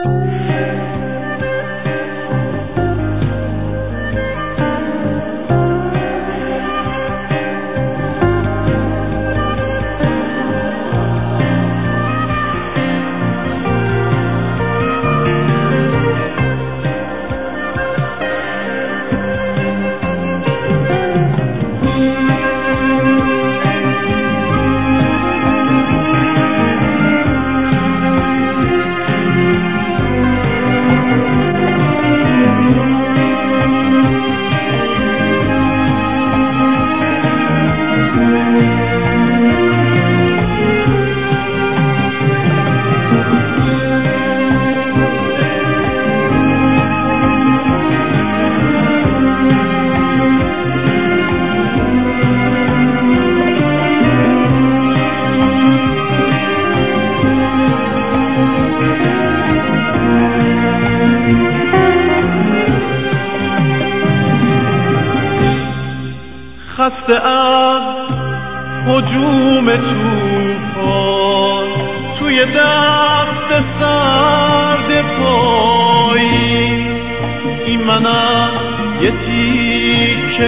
خسته از هجوم طوفان توی دست سرد پایی، این منم یه تیکه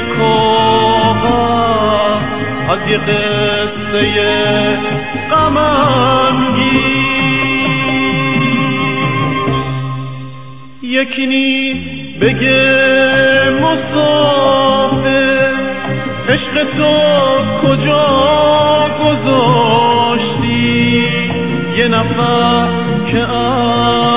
کاغذ از یه قصه غم‌انگیز. یکی نیست بگه مسافر عشق تو کجا گذاشتی، یه نفر که